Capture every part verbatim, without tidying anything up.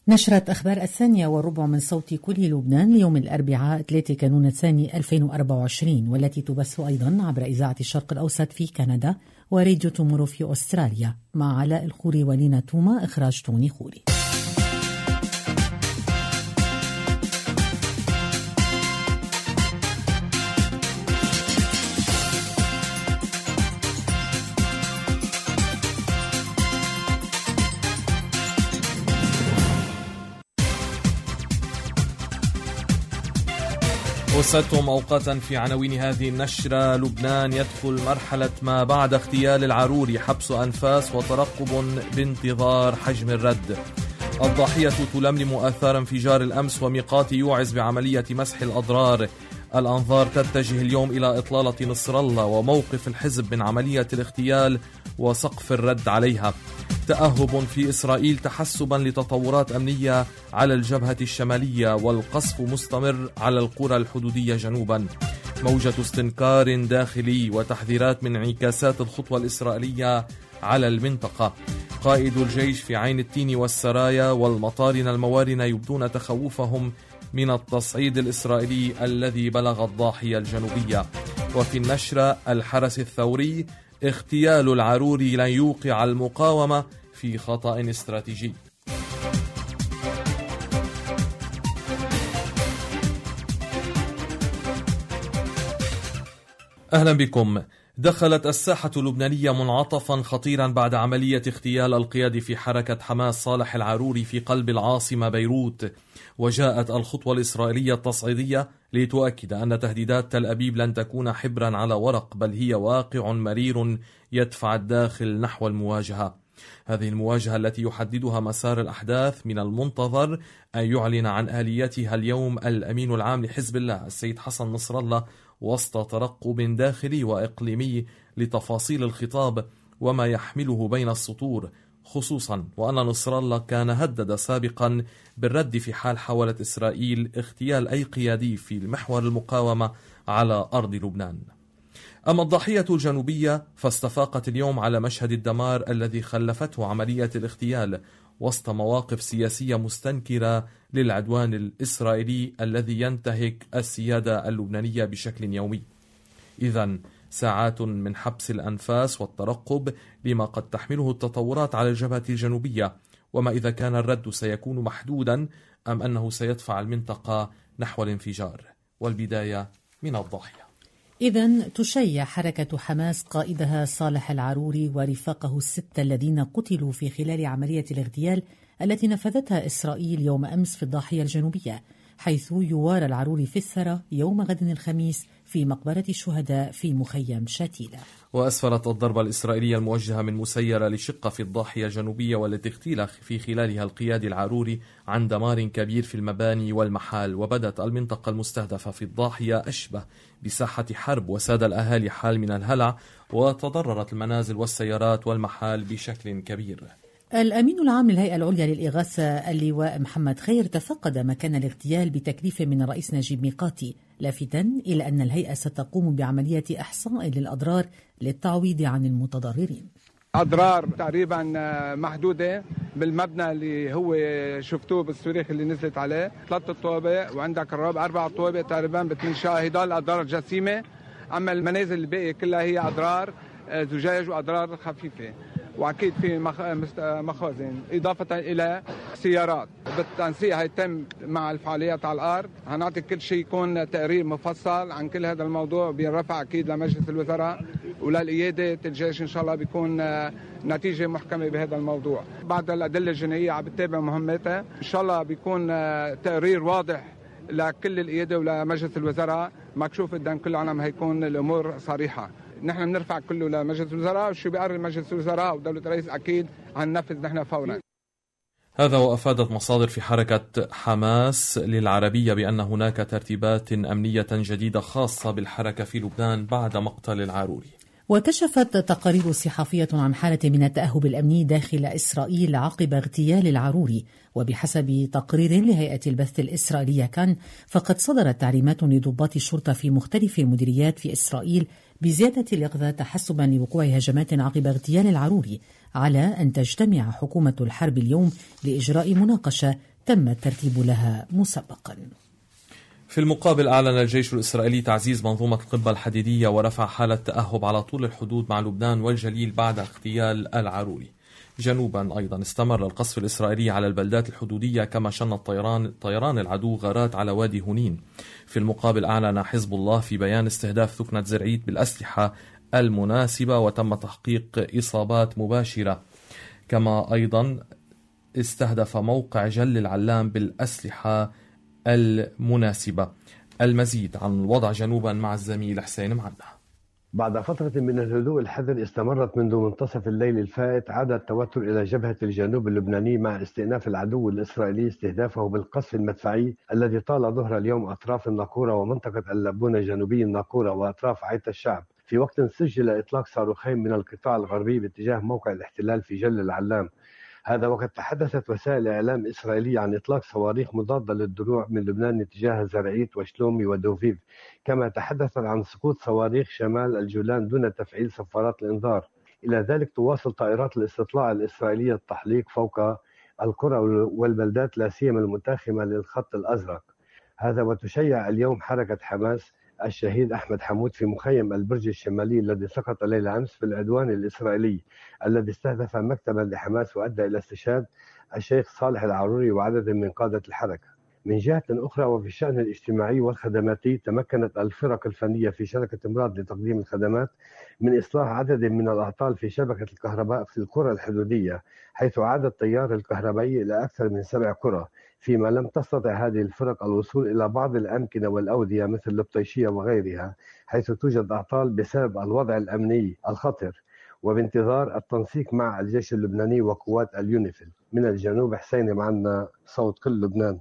نشرة أخبار الثانية والربع من صوت كل لبنان ليوم الأربعاء ثلاثة كانون الثاني ألفين وأربعة وعشرين، والتي تبث أيضا عبر إذاعة الشرق الأوسط في كندا وراديو تومورو في أستراليا، مع علاء الخوري ولينا توما، إخراج توني خوري. وصلتم أوقاتا في عناوين هذه النشرة. لبنان يدخل مرحلة ما بعد اغتيال العروري، حبس أنفاس وترقب بانتظار حجم الرد. الضاحية تلملم آثار انفجار الأمس، وميقاتي يوعز بعملية مسح الأضرار. الأنظار تتجه اليوم إلى إطلالة نصر الله وموقف الحزب من عملية الاغتيال وسقف الرد عليها. تأهب في إسرائيل تحسبا لتطورات أمنية على الجبهة الشمالية، والقصف مستمر على القرى الحدودية جنوبا. موجة استنكار داخلي وتحذيرات من انعكاسات الخطوة الإسرائيلية على المنطقة. قائد الجيش في عين التين والسرايا والمطارن الموارنة يبدون تخوفهم من التصعيد الإسرائيلي الذي بلغ الضاحية الجنوبية. وفي النشرة الحرس الثوري، اغتيال العروري لن يوقع المقاومة في خطأ استراتيجي. أهلا بكم. دخلت الساحة اللبنانية منعطفا خطيرا بعد عملية اغتيال القيادي في حركة حماس صالح العروري في قلب العاصمة بيروت. وجاءت الخطوة الإسرائيلية التصعيدية لتؤكد أن تهديدات تل أبيب لن تكون حبرا على ورق، بل هي واقع مرير يدفع الداخل نحو المواجهة. هذه المواجهة التي يحددها مسار الأحداث من المنتظر أن يعلن عن آليتها اليوم الأمين العام لحزب الله السيد حسن نصر الله، وسط ترقب داخلي وإقليمي لتفاصيل الخطاب وما يحمله بين السطور، خصوصا وأن نصر الله كان هدد سابقا بالرد في حال حاولت إسرائيل اغتيال أي قيادي في المحور المقاومة على أرض لبنان. أما الضاحية الجنوبية فاستفاقت اليوم على مشهد الدمار الذي خلفته عملية الاغتيال، وسط مواقف سياسية مستنكرة للعدوان الإسرائيلي الذي ينتهك السيادة اللبنانية بشكل يومي. إذن ساعات من حبس الأنفاس والترقب لما قد تحمله التطورات على الجبهة الجنوبية، وما إذا كان الرد سيكون محدودا أم أنه سيدفع المنطقة نحو الانفجار. والبداية من الضاحية. إذن تشيع حركة حماس قائدها صالح العروري ورفاقه الستة الذين قتلوا في خلال عملية الاغتيال التي نفذتها إسرائيل يوم أمس في الضاحية الجنوبية، حيث يوارى العروري في الثرى يوم غد الخميس في مقبرة الشهداء في مخيم شاتيلة. وأسفرت الضربة الإسرائيلية الموجهة من مسيرة لشقة في الضاحية الجنوبية والتي اغتيل في خلالها القيادي العروري عن دمار كبير في المباني والمحال، وبدت المنطقة المستهدفة في الضاحية أشبه بساحة حرب، وساد الأهالي حال من الهلع، وتضررت المنازل والسيارات والمحال بشكل كبير. الأمين العام للهيئة العليا للإغاثة اللواء محمد خير تفقد مكان الاغتيال بتكليف من الرئيس نجيب ميقاتي، لافتا إلى أن الهيئة ستقوم بعملية إحصاء للأضرار للتعويض عن المتضررين. أضرار تقريبا محدودة بالمبنى اللي هو شفتوه بالصواريخ اللي نزلت عليه، ثلاث طوابق وعندك الرابع أربع طوابق تقريبا بتنشأ، هدول الأضرار الجسيمة. أما المنازل الباقية كلها هي أضرار زجاج وأضرار خفيفة، وأكيد في مخازن، إضافة إلى سيارات. بالتنسيق هيتم مع الفعاليات على الأرض، هنعطي كل شيء يكون تقرير مفصل عن كل هذا الموضوع، بينرفع أكيد لمجلس الوزراء وللقيادة الجيش. إن شاء الله بيكون نتيجة محكمة بهذا الموضوع. بعد الأدلة الجنائية عم بتتابع مهمتها، إن شاء الله بيكون تقرير واضح لكل القيادة ولمجلس الوزراء مكشوف قدام كل العالم، هيكون الأمور صريحة. نحن بنرفع كله لمجلس الوزراء، وشو بيقرر مجلس الوزراء ودولة الرئيس أكيد هننفذ نحن فورا. هذا وأفادت مصادر في حركة حماس للعربية بأن هناك ترتيبات أمنية جديدة خاصة بالحركة في لبنان بعد مقتل العروري. وكشفت تقارير صحفية عن حالة من التأهب الأمني داخل إسرائيل عقب اغتيال العروري. وبحسب تقرير لهيئة البث الإسرائيلية كان، فقد صدرت تعليمات لضباط الشرطة في مختلف المديريات في إسرائيل بزيادة اليقظة تحسبا لوقوع هجمات عقب اغتيال العروري، على أن تجتمع حكومة الحرب اليوم لإجراء مناقشة تم الترتيب لها مسبقا. في المقابل أعلن الجيش الإسرائيلي تعزيز منظومة القبة الحديدية ورفع حالة تأهب على طول الحدود مع لبنان والجليل بعد اغتيال العروري. جنوبا أيضا استمر القصف الإسرائيلي على البلدات الحدودية، كما شن الطيران طيران العدو غارات على وادي هونين. في المقابل أعلن حزب الله في بيان استهداف ثكنة زرعيت بالأسلحة المناسبة وتم تحقيق إصابات مباشرة، كما أيضا استهدف موقع جل العلام بالأسلحة المناسبة. المزيد عن الوضع جنوبا مع الزميل حسين معنا. بعد فترة من الهدوء الحذر استمرت منذ منتصف الليل الفائت، عاد التوتر إلى جبهة الجنوب اللبناني مع استئناف العدو الإسرائيلي استهدافه بالقصف المدفعي الذي طال ظهر اليوم أطراف الناقورة ومنطقة اللبونة جنوبي الناقورة وأطراف عيت الشعب، في وقت سجل إطلاق صاروخين من القطاع الغربي باتجاه موقع الاحتلال في جل العلام. هذا وقد تحدثت وسائل إعلام إسرائيلية عن إطلاق صواريخ مضادة للدروع من لبنان اتجاه زرعيت وشلومي ودوفيف، كما تحدثت عن سقوط صواريخ شمال الجولان دون تفعيل صفارات الإنذار. إلى ذلك تواصل طائرات الاستطلاع الإسرائيلية التحليق فوق القرى والبلدات لا سيما المتاخمة للخط الأزرق. هذا وتشيع اليوم حركة حماس الشهيد أحمد حمود في مخيم البرج الشمالي الذي سقط ليلة أمس في العدوان الإسرائيلي الذي استهدف مكتبا لحماس وأدى إلى استشهاد الشيخ صالح العروري وعدد من قادة الحركة. من جهة أخرى وفي الشأن الاجتماعي والخدماتي، تمكنت الفرق الفنية في شركة مراد لتقديم الخدمات من إصلاح عدد من الأعطال في شبكة الكهرباء في القرى الحدودية، حيث عاد التيار الكهربائي إلى أكثر من سبع قرى، فيما لم تستطع هذه الفرق الوصول إلى بعض الأمكنة والأودية مثل البطيشية وغيرها، حيث توجد أعطال بسبب الوضع الأمني الخطر، وبانتظار التنسيق مع الجيش اللبناني وقوات اليونيفيل. من الجنوب حسين معنا، صوت كل لبنان.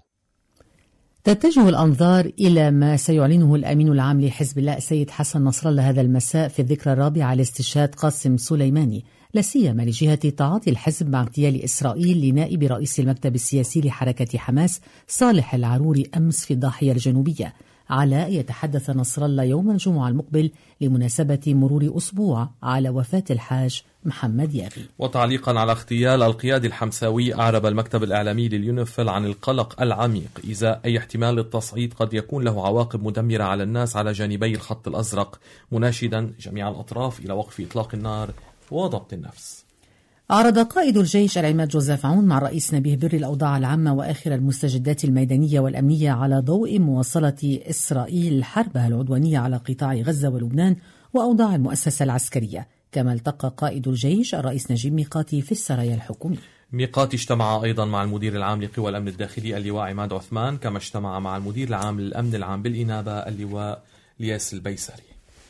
تتجه الأنظار إلى ما سيعلنه الأمين العام لحزب الله السيد حسن نصر الله هذا المساء في الذكرى الرابعة لاستشهاد قاسم سليماني، لا سيما لجهة تعاطي الحزب مع اغتيال إسرائيل لنائب رئيس المكتب السياسي لحركة حماس صالح العروري أمس في الضاحية الجنوبية، على يتحدث نصر الله يوم الجمعة المقبل لمناسبة مرور أسبوع على وفاة الحاج محمد ياغي. وتعليقا على اغتيال القيادي الحمساوي، أعرب المكتب الإعلامي لليونيفيل عن القلق العميق إزاء أي احتمال للتصعيد قد يكون له عواقب مدمرة على الناس على جانبي الخط الأزرق، مناشدا جميع الأطراف إلى وقف إطلاق النار وضبط النفس. عرض قائد الجيش العماد جوزيف عون مع الرئيس نبيه بري الأوضاع العامة وآخر المستجدات الميدانية والأمنية على ضوء مواصلة إسرائيل حربها العدوانية على قطاع غزة ولبنان وأوضاع المؤسسة العسكرية. كما التقى قائد الجيش الرئيس نجيب ميقاتي في السرايا الحكومية. ميقاتي اجتمع أيضا مع المدير العام لقوى الأمن الداخلي اللواء عماد عثمان، كما اجتمع مع المدير العام للأمن العام بالإنابة اللواء لياس البيسري.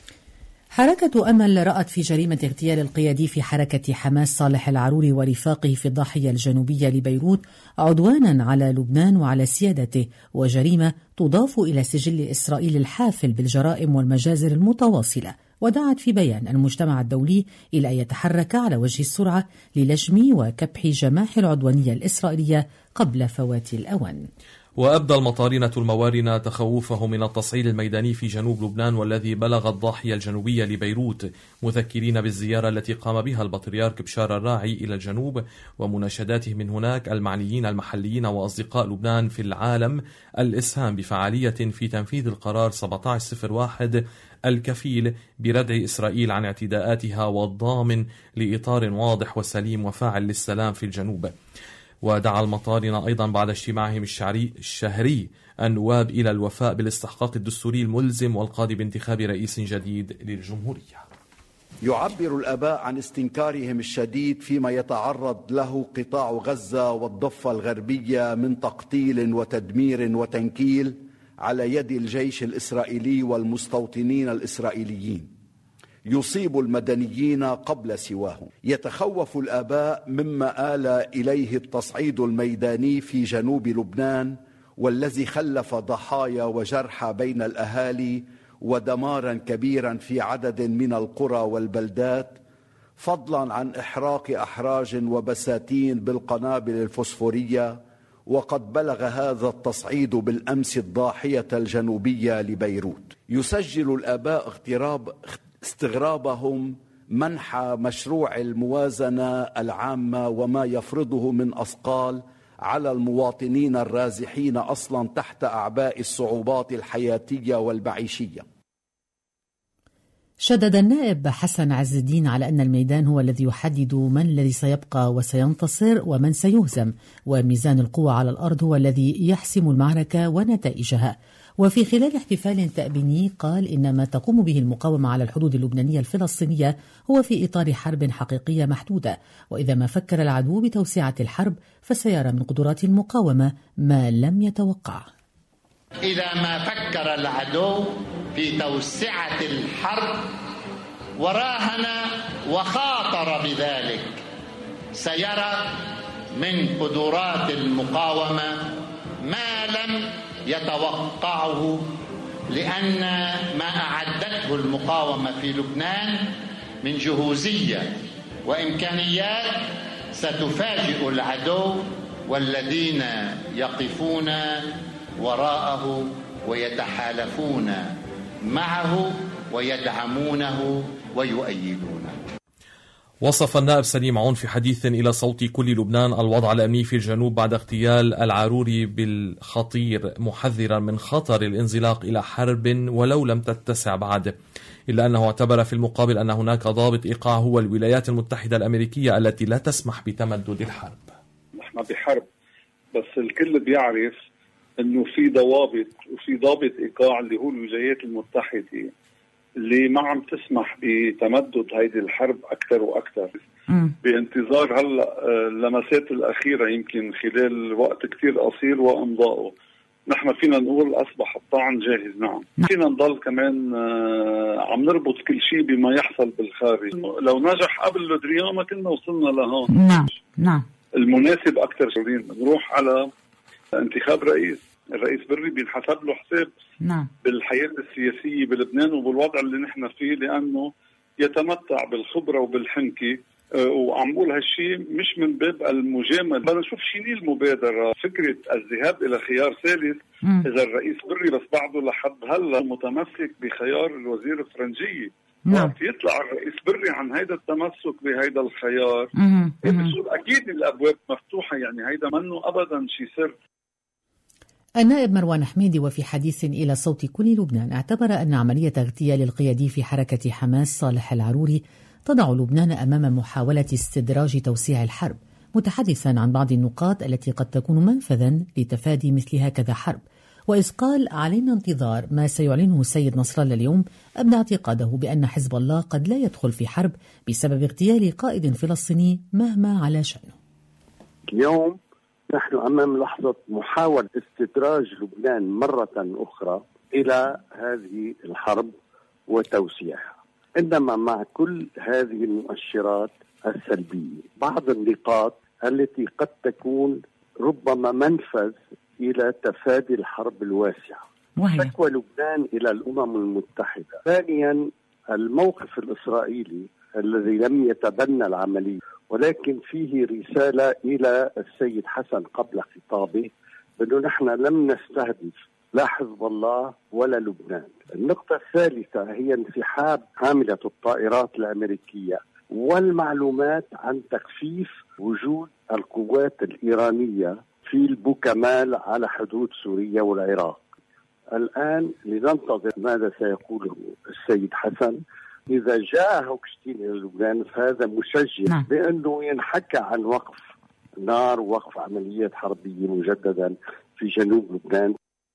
حركة أمل رأت في جريمة اغتيال القيادي في حركة حماس صالح العروري ورفاقه في الضاحية الجنوبية لبيروت عدوانا على لبنان وعلى سيادته، وجريمة تضاف إلى سجل إسرائيل الحافل بالجرائم والمجازر المتواصلة. ودعت في بيان المجتمع الدولي إلى أن يتحرك على وجه السرعة للجم وكبح جماح العدوانية الإسرائيلية قبل فوات الأوان. وأبدى المطارنة الموارنة تخوفه من التصعيد الميداني في جنوب لبنان والذي بلغ الضاحية الجنوبية لبيروت، مذكرين بالزيارة التي قام بها البطريرك بشار الراعي إلى الجنوب ومناشداته من هناك المعنيين المحليين وأصدقاء لبنان في العالم الإسهام بفعالية في تنفيذ القرار سبعة عشر صفر واحد الكفيل بردع إسرائيل عن اعتداءاتها والضامن لإطار واضح وسليم وفاعل للسلام في الجنوب. ودعا المطارنة أيضا بعد اجتماعهم الشهري النواب إلى الوفاء بالاستحقاق الدستوري الملزم والقاضي بانتخاب رئيس جديد للجمهورية. يعبر الآباء عن استنكارهم الشديد فيما يتعرض له قطاع غزة والضفة الغربية من تقتيل وتدمير وتنكيل على يد الجيش الإسرائيلي والمستوطنين الإسرائيليين، يصيب المدنيين قبل سواهم. يتخوف الآباء مما آل إليه التصعيد الميداني في جنوب لبنان والذي خلف ضحايا وجرحى بين الأهالي ودمارا كبيرا في عدد من القرى والبلدات، فضلا عن إحراق أحراج وبساتين بالقنابل الفوسفورية. وقد بلغ هذا التصعيد بالأمس الضاحية الجنوبية لبيروت. يسجل الآباء اغتراب استغرابهم منح مشروع الموازنة العامة وما يفرضه من أثقال على المواطنين الرازحين أصلا تحت أعباء الصعوبات الحياتية والمعيشية. شدد النائب حسن عز الدين على أن الميدان هو الذي يحدد من الذي سيبقى وسينتصر ومن سيهزم، وميزان القوى على الأرض هو الذي يحسم المعركة ونتائجها. وفي خلال احتفال تأبيني قال إن ما تقوم به المقاومة على الحدود اللبنانية الفلسطينية هو في إطار حرب حقيقية محدودة، وإذا ما فكر العدو بتوسعة الحرب فسيرى من قدرات المقاومة ما لم يتوقعه. إذا ما فكر العدو في توسعة الحرب وراهن وخاطر بذلك سيرى من قدرات المقاومة ما لم يتوقعه، لأن ما أعدته المقاومة في لبنان من جهوزية وإمكانيات ستفاجئ العدو والذين يقفون وراءه ويتحالفون معه ويدعمونه ويؤيدونه. وصف النائب سليم عون في حديث إلى صوت كل لبنان الوضع الأمني في الجنوب بعد اغتيال العروري بالخطير، محذرا من خطر الانزلاق إلى حرب ولو لم تتسع بعد، إلا أنه اعتبر في المقابل أن هناك ضابط إيقاع هو الولايات المتحدة الأمريكية التي لا تسمح بتمدد الحرب. نحن بحرب، بس الكل بيعرف أنه في ضوابط وفي ضابط إيقاع اللي هو الولايات المتحدة اللي ما عم تسمح بتمدد هيدي الحرب أكثر وأكثر بانتظار هلا اللمسات الأخيرة يمكن خلال وقت كتير قصير وإمضائه. نحن فينا نقول أصبح الطعن جاهز. نعم فينا نضل كمان عم نربط كل شيء بما يحصل بالخارج. لو نجح قبل لودريان ما كنا وصلنا لهون. نعم نعم المناسب أكثر نروح على انتخاب رئيس. الرئيس بري بينحسب له حساب نعم بالحياة السياسية بلبنان وبالوضع اللي نحن فيه، لأنه يتمتع بالخبرة وبالحنكة. وعم بقول هالشيء مش من باب المجامل، بدنا نشوف شيني المبادرة. فكرة الذهاب إلى خيار ثالث م. إذا الرئيس بري بس بعده لحد هلا متمسك بخيار الوزير الفرنجية. نعم. وقت يطلع الرئيس بري عن هيدا التمسك بهيدا الخيار أكيد الأبواب مفتوحة، يعني هيدا منه أبدا شيء سر. النائب مروان حميدي وفي حديث إلى صوت كل لبنان اعتبر أن عملية اغتيال القيادي في حركة حماس صالح العروري تضع لبنان أمام محاولة استدراج توسيع الحرب، متحدثا عن بعض النقاط التي قد تكون منفذا لتفادي مثل هكذا حرب. وإذ قال علينا انتظار ما سيعلنه السيد نصر الله اليوم، أبدى اعتقاده بأن حزب الله قد لا يدخل في حرب بسبب اغتيال قائد فلسطيني مهما على شأنه. اليوم نحن أمام لحظة محاولة استدراج لبنان مرة أخرى إلى هذه الحرب وتوسيعها. إنما مع كل هذه المؤشرات السلبية بعض النقاط التي قد تكون ربما منفذ إلى تفادي الحرب الواسعة. شكوى لبنان إلى الأمم المتحدة. ثانيا الموقف الإسرائيلي الذي لم يتبنى العملية، ولكن فيه رسالة إلى السيد حسن قبل خطابه بأنه نحن لم نستهدف لا حزب الله ولا لبنان. النقطة الثالثة هي انسحاب حاملة الطائرات الأمريكية والمعلومات عن تخفيف وجود القوات الإيرانية في البوكمال على حدود سوريا والعراق. الآن لننتظر ماذا سيقوله السيد حسن. إذا جاء هوكشتين إلى لبنان فهذا مشجع نعم. بأنه ينحكى عن وقف نار ووقف عمليات حربية مجددا في جنوب لبنان.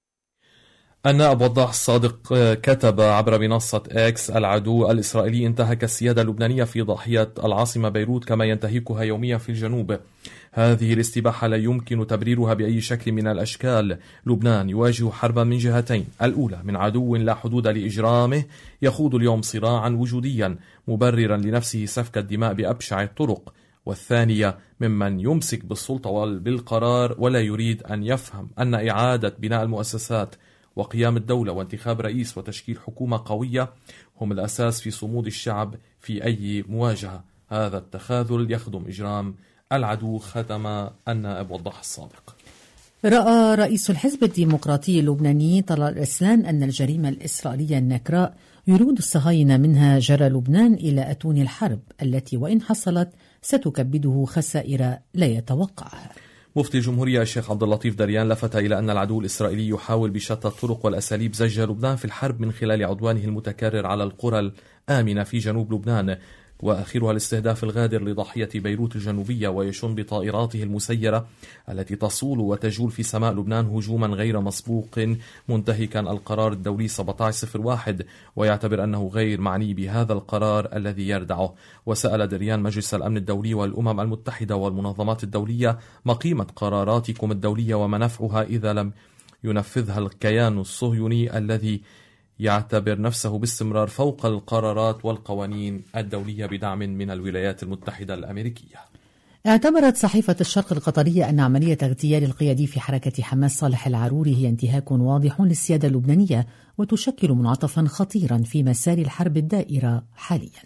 النائب وضاح الصادق كتب عبر منصة إكس: العدو الإسرائيلي انتهك السيادة اللبنانية في ضاحية العاصمة بيروت كما ينتهكها يوميا في الجنوب. هذه الاستباحة لا يمكن تبريرها بأي شكل من الأشكال. لبنان يواجه حربا من جهتين: الأولى من عدو لا حدود لإجرامه يخوض اليوم صراعا وجوديا مبررا لنفسه سفك الدماء بأبشع الطرق، والثانية ممن يمسك بالسلطة بالقرار ولا يريد أن يفهم أن إعادة بناء المؤسسات وقيام الدولة وانتخاب رئيس وتشكيل حكومة قوية هم الأساس في صمود الشعب في أي مواجهة. هذا التخاذل يخدم إجرام العدو. ختم النائب وضاح الصادق. رأى رئيس الحزب الديمقراطي اللبناني طلال رسلان أن الجريمة الإسرائيلية النكراء يرود الصهاينة منها جرى لبنان إلى أتون الحرب التي وإن حصلت ستكبده خسائر لا يتوقعها. مفتي الجمهورية الشيخ عبد اللطيف دريان لفت إلى أن العدو الإسرائيلي يحاول بشتى الطرق والأساليب زج لبنان في الحرب من خلال عدوانه المتكرر على القرى الآمنة في جنوب لبنان، وآخرها الاستهداف الغادر لضاحية بيروت الجنوبية، ويشن بطائراته المسيرة التي تصول وتجول في سماء لبنان هجوما غير مسبوق منتهكا القرار الدولي سبعة عشر صفر واحد، ويعتبر أنه غير معني بهذا القرار الذي يردعه. وسأل دريان مجلس الأمن الدولي والأمم المتحدة والمنظمات الدولية ما قيمة قراراتكم الدولية ومنافعها إذا لم ينفذها الكيان الصهيوني الذي يعتبر نفسه باستمرار فوق القرارات والقوانين الدولية بدعم من الولايات المتحدة الأمريكية. اعتبرت صحيفة الشرق القطرية أن عملية اغتيال القيادي في حركة حماس صالح العروري هي انتهاك واضح للسيادة اللبنانية وتشكل منعطفا خطيرا في مسار الحرب الدائرة حاليا.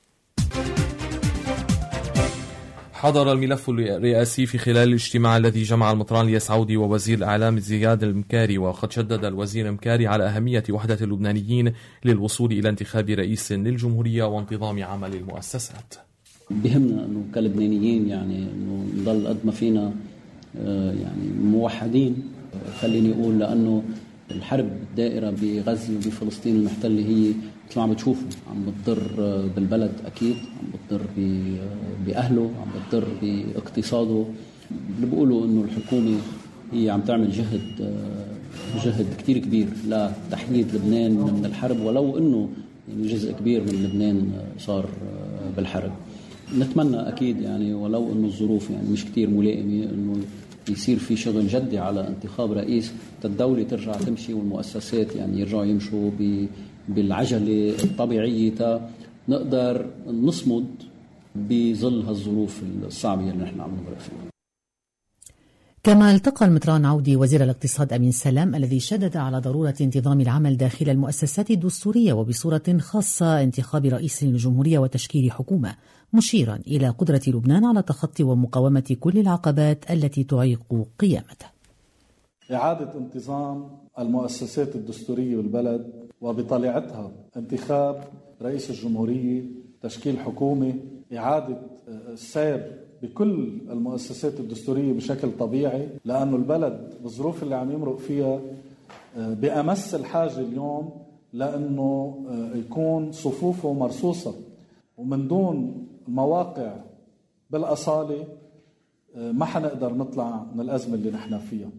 حضر الملف الرئاسي في خلال الاجتماع الذي جمع المطران الياس عودي ووزير الإعلام زياد المكاري، وقد شدد الوزير المكاري على أهمية وحدة اللبنانيين للوصول إلى انتخاب رئيس للجمهورية وانتظام عمل المؤسسات. بهمنا أنه كلبنانيين يعني أنه نضل قد ما فينا يعني موحدين، خليني أقول، لأنه الحرب الدائرة بغزة وبفلسطين المحتلة هي مثل ما عم بتشوفوا عم بتضر بالبلد، أكيد عم بتضر بأهله، عم بتضر باقتصاده. اللي بيقولوا إنه الحكومة هي عم تعمل جهد جهد كتير كبير لتحييد لبنان من الحرب، ولو إنه يعني جزء كبير من لبنان صار بالحرب. نتمنى أكيد يعني ولو إنه الظروف يعني مش كتير ملائمة إنه يصير في شغل جدي على انتخاب رئيس، الدولة ترجع تمشي والمؤسسات يعني يرجعوا يمشوا بالعجلة الطبيعية تا نقدر نصمد بظل هالظروف الصعبة اللي نحن عم نمر فيها. كما التقى المطران عودي وزير الاقتصاد أمين سلام الذي شدد على ضرورة انتظام العمل داخل المؤسسات الدستورية وبصورة خاصة انتخاب رئيس للجمهورية وتشكيل حكومة، مشيرا إلى قدرة لبنان على تخطي ومقاومة كل العقبات التي تعيق قيامته. إعادة انتظام المؤسسات الدستورية بالبلد وبطليعتها انتخاب رئيس الجمهورية، تشكيل حكومة، إعادة السير بكل المؤسسات الدستورية بشكل طبيعي، لأنه البلد بالظروف اللي عم يمرق فيها بأمس الحاجة اليوم لأنه يكون صفوفه مرصوصة، ومن دون مواقع بالأصالة ما حنقدر نطلع من الأزمة اللي نحن فيها.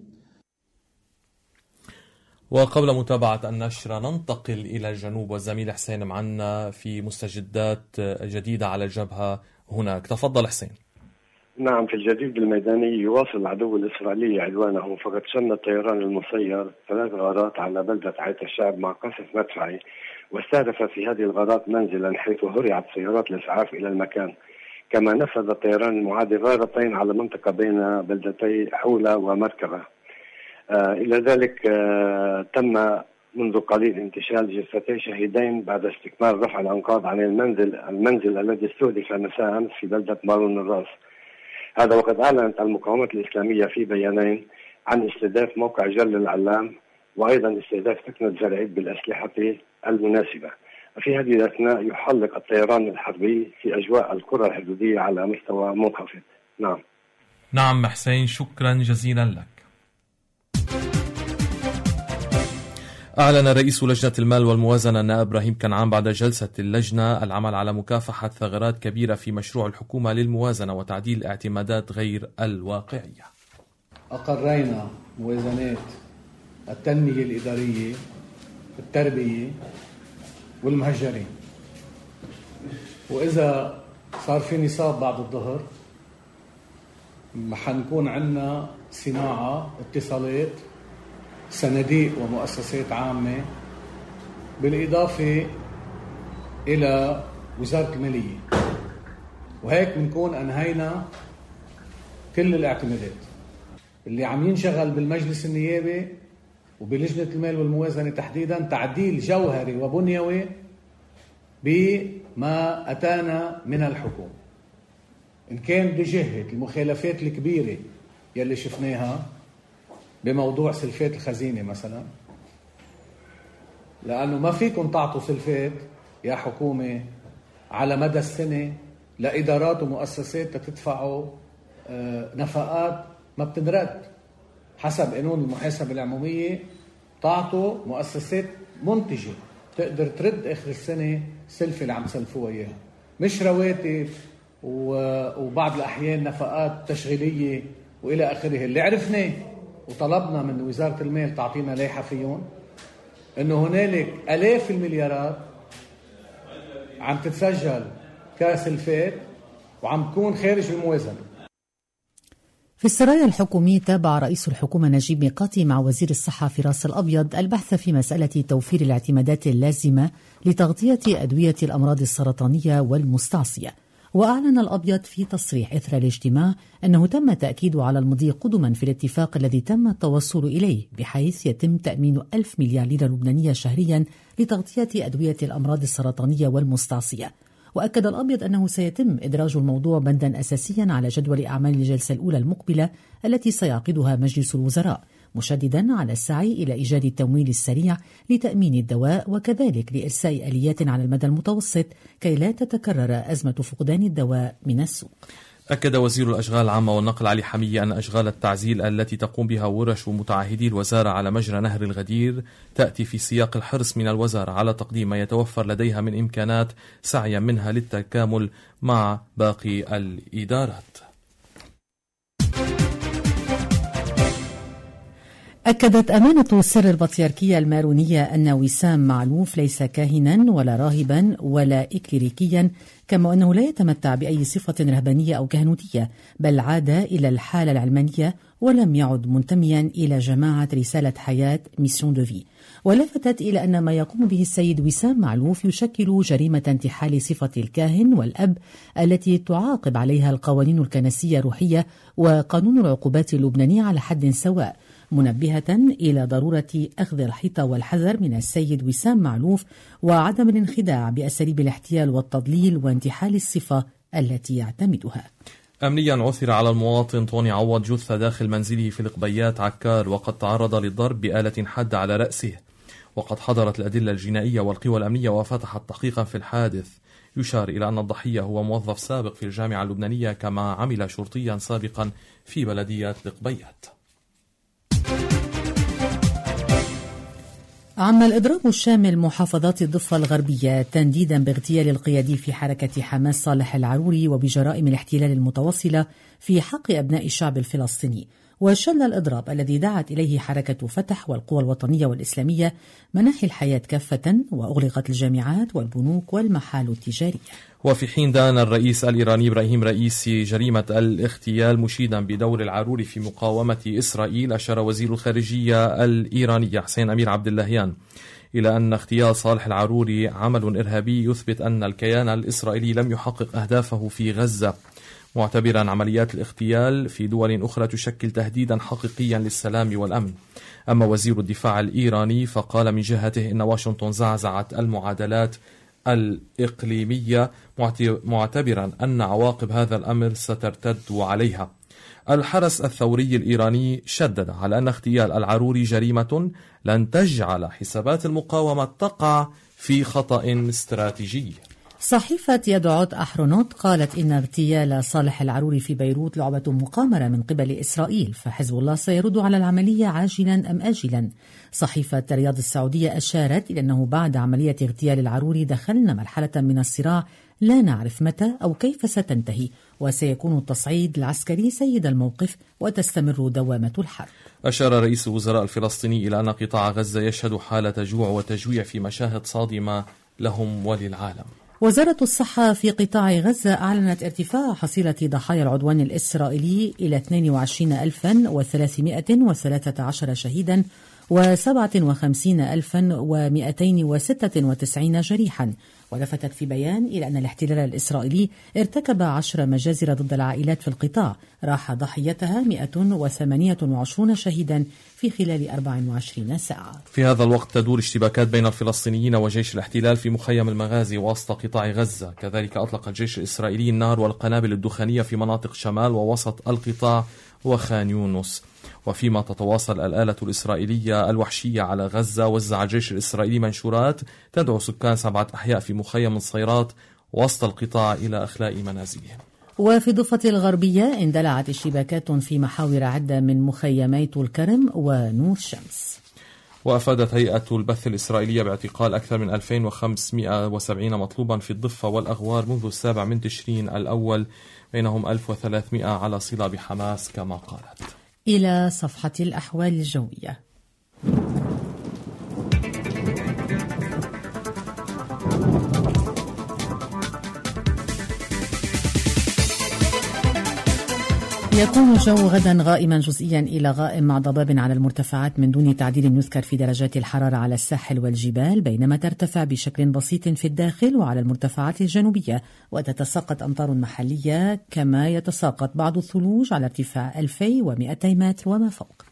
وقبل متابعة النشرة ننتقل إلى الجنوب والزميل حسين معنا في مستجدات جديدة على الجبهة هناك. تفضل حسين. نعم، في الجديد الميداني يواصل العدو الإسرائيلي عدوانه، فقد شن الطيران المسير ثلاث غارات على بلدة عيت الشعب مع قصف مدفعي، واستهدف في هذه الغارات منزلا حيث هرعت سيارات الإسعاف إلى المكان. كما نفذ الطيران المعادي غارتين على منطقة بين بلدتي حولة ومركبة. آه إلى ذلك آه تم منذ قليل انتشال جثتي شهيدين بعد استكمال رفع الأنقاض عن المنزل المنزل الذي استهدف مساء أمس في بلدة مارون الراس. هذا وقد أعلنت المقاومة الإسلامية في بيانين عن استهداف موقع جل العلام، وأيضا استهداف سكنة زرعيد بالأسلحة المناسبة. في هذه الأثناء يحلق الطيران الحربي في أجواء القرى الحدودية على مستوى منخفض. نعم نعم حسين، شكرا جزيلا لك. أعلن رئيس لجنة المال والموازنة النائب إبراهيم كنعان بعد جلسة اللجنة العمل على مكافحة ثغرات كبيرة في مشروع الحكومة للموازنة وتعديل الاعتمادات غير الواقعية. أقرينا موازنات التنمية الإدارية، التربية والمهجرين، وإذا صار في نصاب بعد الظهر حنكون عندنا صناعة، اتصالات، صناديق ومؤسسات عامة، بالإضافة إلى وزارة المالية. وهيك بنكون أنهينا كل الاعتمادات اللي عم ينشغل بالمجلس النيابي وبلجنة المال والموازنة تحديدا تعديل جوهري وبنيوي بما أتانا من الحكومة، إن كان بجهة المخالفات الكبيرة يلي شفناها بموضوع سلفات الخزينة مثلا، لأنه ما فيكم تعطوا سلفات يا حكومة على مدى السنة لإدارات ومؤسسات تدفعوا نفقات ما بتنرد حسب قانون المحاسبة العمومية. تعطوا مؤسسات منتجة تقدر ترد آخر السنة سلفة اللي عم سلفوها إياها، مش رواتب وبعض الأحيان نفقات تشغيلية وإلى آخره. اللي عرفناه وطلبنا من وزارة المال تعطينا لايحة فيهم إنه هنالك آلاف المليارات عم تتسجل كسلفات وعم تكون خارج الموازنة. في السرايا الحكومي تابع رئيس الحكومة نجيب ميقاتي مع وزير الصحة فراس الأبيض البحث في مسألة توفير الاعتمادات اللازمة لتغطية أدوية الأمراض السرطانية والمستعصية. وأعلن الأبيض في تصريح إثر الاجتماع أنه تم تأكيد على المضي قدما في الاتفاق الذي تم التوصل إليه، بحيث يتم تأمين ألف مليار ليرة لبنانية شهريا لتغطية أدوية الأمراض السرطانية والمستعصية. وأكد الأبيض أنه سيتم إدراج الموضوع بندا أساسيا على جدول أعمال الجلسة الأولى المقبلة التي سيعقدها مجلس الوزراء، مشددا على السعي إلى إيجاد التمويل السريع لتأمين الدواء، وكذلك لإرساء آليات على المدى المتوسط كي لا تتكرر أزمة فقدان الدواء من السوق. أكد وزير الأشغال العامة والنقل علي حمية أن أشغال التعزيل التي تقوم بها ورش متعهدي الوزارة على مجرى نهر الغدير تأتي في سياق الحرص من الوزارة على تقديم ما يتوفر لديها من إمكانات سعيا منها للتكامل مع باقي الإدارات. أكدت أمانة السر البطريركية المارونية أن وسام معلوف ليس كاهنا ولا راهبا ولا إكليريكيا، كما أنه لا يتمتع بأي صفة رهبانية أو كهنوتية، بل عاد إلى الحالة العلمانية ولم يعد منتميا إلى جماعة رسالة حياة ميسيون دو في. ولفتت إلى أن ما يقوم به السيد وسام معلوف يشكل جريمة انتحال صفة الكاهن والأب التي تعاقب عليها القوانين الكنسية الروحية وقانون العقوبات اللبناني على حد سواء، منبهة إلى ضرورة أخذ الحيطة والحذر من السيد وسام معلوف وعدم الانخداع بأساليب الاحتيال والتضليل وانتحال الصفة التي يعتمدها. أمنيا عثر على المواطن طوني عوض جثة داخل منزله في القبيات عكار، وقد تعرض للضرب بآلة حادة على رأسه، وقد حضرت الأدلة الجنائية والقوى الأمنية وفتحت تحقيقا في الحادث. يشار إلى أن الضحية هو موظف سابق في الجامعة اللبنانية، كما عمل شرطيا سابقا في بلدية القبيات. عم الإضراب الشامل محافظات الضفة الغربية تنديدا باغتيال القيادي في حركة حماس صالح العروري وبجرائم الاحتلال المتواصلة في حق أبناء الشعب الفلسطيني. وشل الإضراب الذي دعت إليه حركة فتح والقوى الوطنية والإسلامية مناحي الحياة كافة، وأغلقت الجامعات والبنوك والمحال التجارية. وفي حين دان الرئيس الإيراني إبراهيم رئيسي جريمة الاغتيال مشيدا بدور العروري في مقاومة إسرائيل، أشار وزير الخارجية الإيرانية حسين أمير عبد اللهيان إلى أن اغتيال صالح العروري عمل إرهابي يثبت أن الكيان الإسرائيلي لم يحقق أهدافه في غزة، معتبرا عمليات الاغتيال في دول أخرى تشكل تهديدا حقيقيا للسلام والأمن. أما وزير الدفاع الإيراني فقال من جهته إن واشنطن زعزعت المعادلات الإقليمية، معتبرا أن عواقب هذا الأمر سترتد عليها. الحرس الثوري الإيراني شدد على أن اغتيال العروري جريمة لن تجعل حسابات المقاومة تقع في خطأ استراتيجي. صحيفة يدعوت أحرونوت قالت إن اغتيال صالح العروري في بيروت لعبة مقامرة من قبل إسرائيل، فحزب الله سيرد على العملية عاجلا أم آجلا. صحيفة رياض السعودية أشارت إلى أنه بعد عملية اغتيال العروري دخلنا مرحلة من الصراع لا نعرف متى أو كيف ستنتهي، وسيكون التصعيد العسكري سيد الموقف وتستمر دوامة الحرب. أشار رئيس الوزراء الفلسطيني إلى أن قطاع غزة يشهد حالة جوع وتجويع في مشاهد صادمة لهم وللعالم. وزارة الصحة في قطاع غزة أعلنت ارتفاع حصيلة ضحايا العدوان الإسرائيلي إلى اثنين وعشرين ألفا وثلاثمائة وثلاثة عشر شهيدا وسبعة وخمسين ألفا ومئتين وستة وتسعين جريحا. ولفتت في بيان إلى أن الاحتلال الإسرائيلي ارتكب عشر مجازر ضد العائلات في القطاع راح ضحيتها مئة وثمانية وعشرين شهيدا في خلال أربع وعشرين ساعة. في هذا الوقت تدور اشتباكات بين الفلسطينيين وجيش الاحتلال في مخيم المغازي وسط قطاع غزة. كذلك أطلق الجيش الإسرائيلي النار والقنابل الدخانية في مناطق شمال ووسط القطاع وخان يونس. وفيما تتواصل الآلة الإسرائيلية الوحشية على غزة، وزع الجيش الإسرائيلي منشورات تدعو سكان سبعة أحياء في مخيم الصيرات وسط القطاع إلى أخلاء منازلهم. وفي الضفة الغربية اندلعت اشتباكات في محاور عدة من مخيمي طول كرم ونور شمس. وأفادت هيئة البث الإسرائيلية باعتقال أكثر من ألفين وخمسمائة وسبعين مطلوبا في الضفة والأغوار منذ السابع من تشرين الأول، بينهم ألف وثلاثمائة على صلة بحماس كما قالت. إلى صفحة الأحوال الجوية. يكون الجو غدا غائما جزئيا إلى غائم مع ضباب على المرتفعات من دون تعديل يذكر في درجات الحرارة على الساحل والجبال، بينما ترتفع بشكل بسيط في الداخل وعلى المرتفعات الجنوبية، وتتساقط أمطار محلية كما يتساقط بعض الثلوج على ارتفاع ألفين ومئتين متر وما فوق.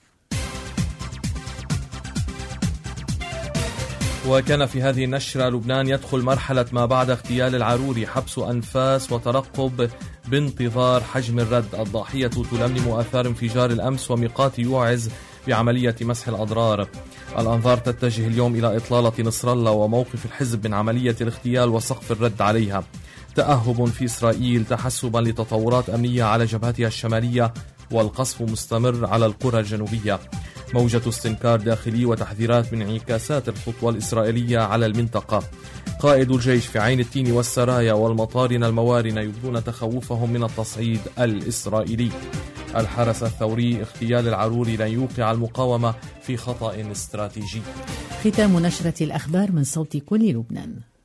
وكان في هذه النشرة لبنان يدخل مرحلة ما بعد اغتيال العروري، حبس أنفاس وترقب بانتظار حجم الرد. الضاحية تلملم آثار انفجار الأمس وميقات يوعز بعملية مسح الأضرار. الأنظار تتجه اليوم إلى إطلالة نصر الله وموقف الحزب من عملية الاغتيال وسقف الرد عليها. تأهب في إسرائيل تحسبا لتطورات أمنية على جبهتها الشمالية، والقصف مستمر على القرى الجنوبية. موجة استنكار داخلي وتحذيرات من انعكاسات الخطوة الإسرائيلية على المنطقة. قائد الجيش في عين التين والسرايا والمطارن الموارن يبدون تخوفهم من التصعيد الإسرائيلي. الحرس الثوري اغتيال العروري لن يوقع المقاومة في خطأ استراتيجي. ختام نشرة الأخبار من صوت كل لبنان.